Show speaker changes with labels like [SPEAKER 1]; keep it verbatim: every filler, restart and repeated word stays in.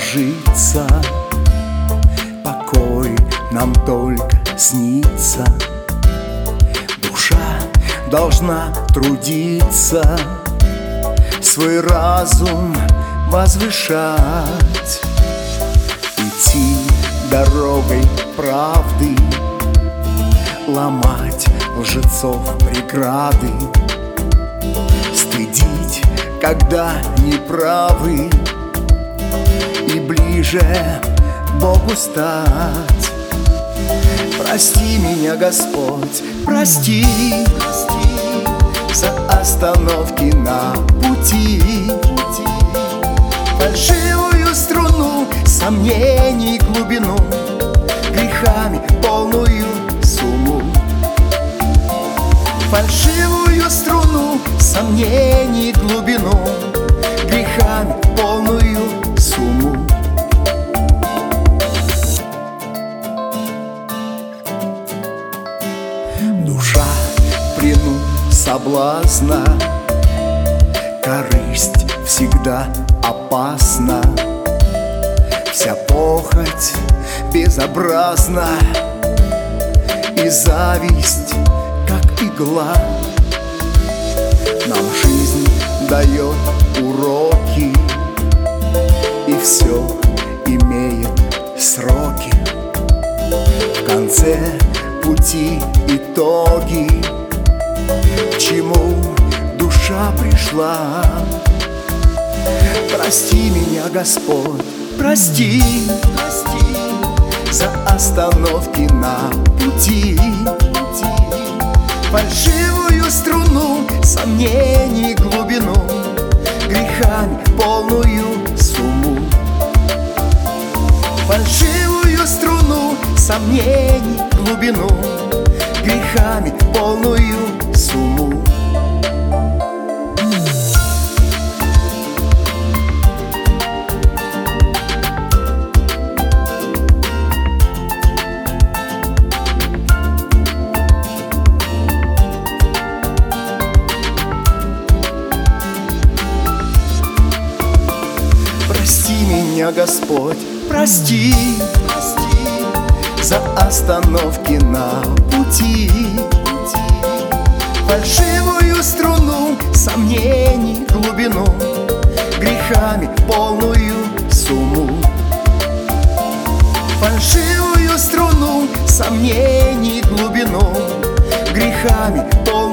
[SPEAKER 1] ложится, покой нам только снится. Душа должна трудиться, свой разум возвышать, идти дорогой правды, ломать лжецов преграды, стыдить, когда неправы, и ближе Богу стать. Прости меня, Господь, прости, прости за остановки на пути, фальшивую струну сомнений глубину, грехами полную сумму. Фальшивую струну сомнений глубину, грехами полную сумму. Душа в плену соблазна, корысть всегда опасна, вся похоть безобразна, и зависть как игла. Нам жизнь дает уроки, и все имеет сроки. В конце пути итоги, к чему душа пришла. Прости меня, Господь, прости, прости за остановки на пути, фальшивую струну сомнений глубину, грехами полную сумму. Фальшивую струну сомнений глубину, грехами полную сумму. Прости меня, Господь, прости, прости за остановки на пути, фальшивую струну сомнений глубину, грехами полную сумму. Фальшивую струну сомнений глубину, грехами полную